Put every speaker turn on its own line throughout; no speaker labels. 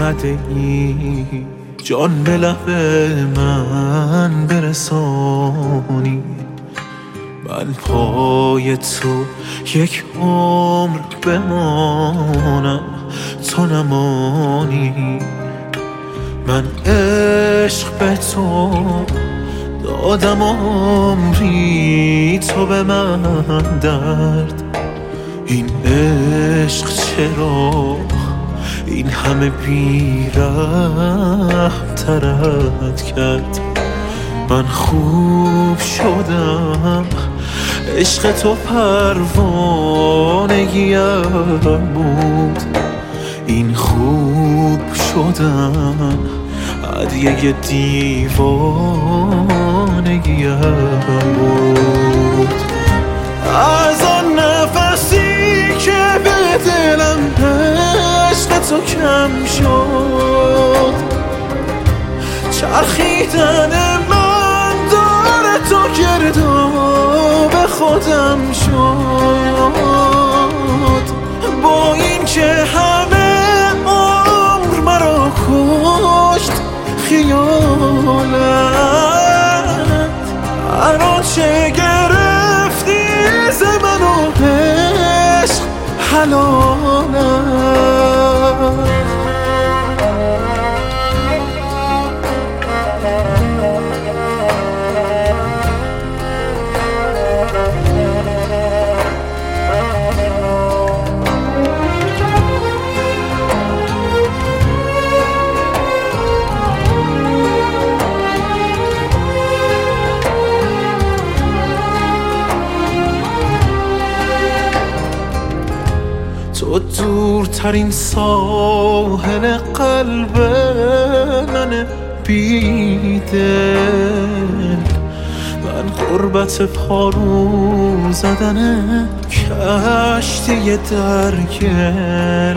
اومده ای جان به لب من برسانی. من پای تو یک عمر بمانم تو نمانی. من عشق به تو دادم عمری تو به من درد. این عشق چرا این همه بی‌رحم ترت کرد؟ من خوب شدم عشق تو پروانگیم بود. این خوب شدن هدیه دیوانگیم بود. از آن نفسی که به دلم عشق تو کم شد، چرخیدن من داره تو گرداب خودم شد. با این که همه عمر مرا کشت خیالت، الان چه گرفتی ز من و عشق حلالت. تو دورترین ساحل قلب من بیدل، من غربت پارو زدن کشتی در گل.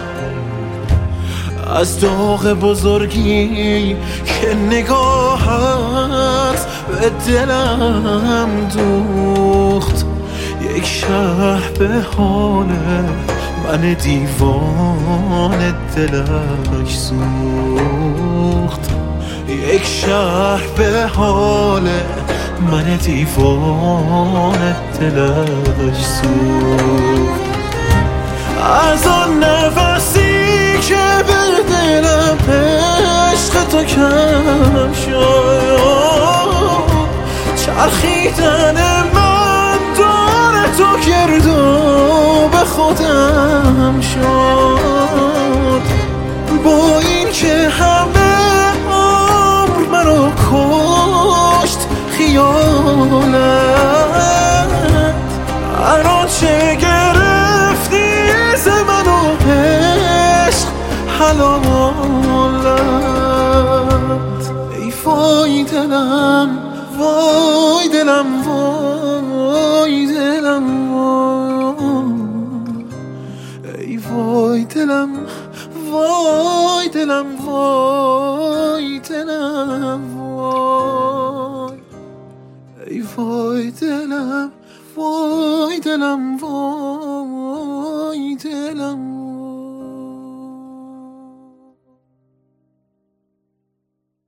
از داغ بزرگی که نگاهت به دلم دوخت، یک شهر به حال من دیوان دلش سوخت. یک شهر به حال من دیوان دلش سوخت. از آن نفسی که به دلم عشق تو کم شد، چرخیدن من داره تو گرداب خودم شد. با این که همه عمر مرا کشت خیالت، الان چه گرفتی ز من و عشق حلالت. ای وای دلم وای دلم وای دلم ای وای دلم وای دلم وای دلم وای ای وای دلم وای دلم وای دلم